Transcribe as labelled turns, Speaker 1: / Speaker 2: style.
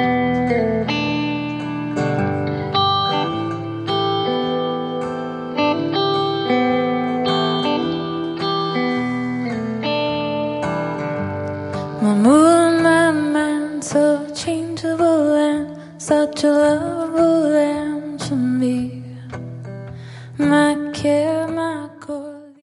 Speaker 1: My mood, my mind, so changeable and such a lovable and